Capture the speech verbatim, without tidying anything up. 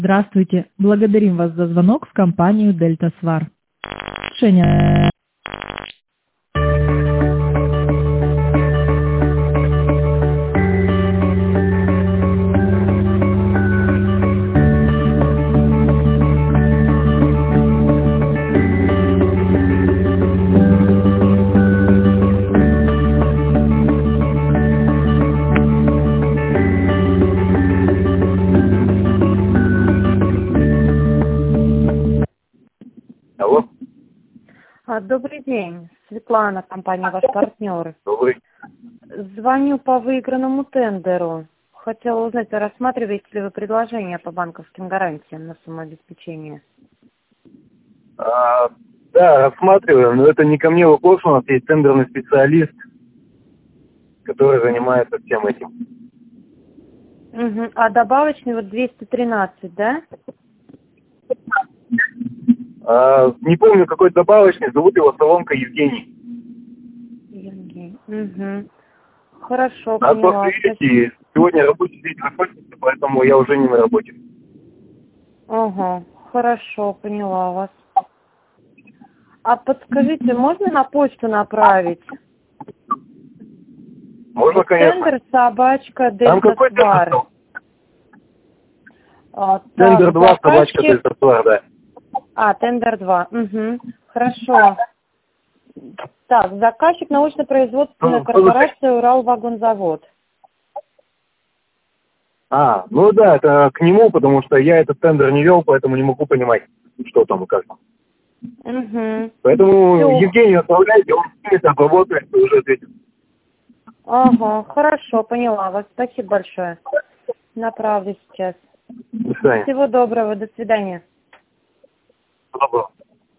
Здравствуйте. Благодарим вас за звонок в компанию Дельтасвар. Решение. Алло. А, Добрый день, Светлана, компания «Ваш партнер». Добрый. Звоню по выигранному тендеру. Хотела узнать, а рассматриваете ли вы предложение по банковским гарантиям на самообеспечение? А, да, рассматриваем, но это не ко мне вопрос, у нас есть тендерный специалист, который занимается всем этим. Угу. А добавочный вот двести тринадцать, да? А, не помню, какой добавочный, зовут его Соломка Евгений. Евгений. Угу. Хорошо, Надо поняла. просто видеть, и сегодня рабочий день закончится, поэтому я уже не на работе. Ага, хорошо, поняла вас. А подскажите, можно на почту направить? Можно, Вот конечно. тендер собачка Там какой Дельтасвар. тендер? А, Тендер так, два, собачка заказчик- Дельтасвар, да. А, тендер два. Угу. Хорошо. Так, заказчик научно-производственная Ну, корпорация «Уралвагонзавод». А, ну да, это к нему, потому что я этот тендер не вел, поэтому не могу понимать, что там и как там. Угу. Поэтому Всё. Евгению отправляйте, он снимет, обработает и уже ответит. Ага, хорошо, поняла вас. Спасибо большое. Направлю сейчас. До свидания. Всего доброго, до свидания. Доброго.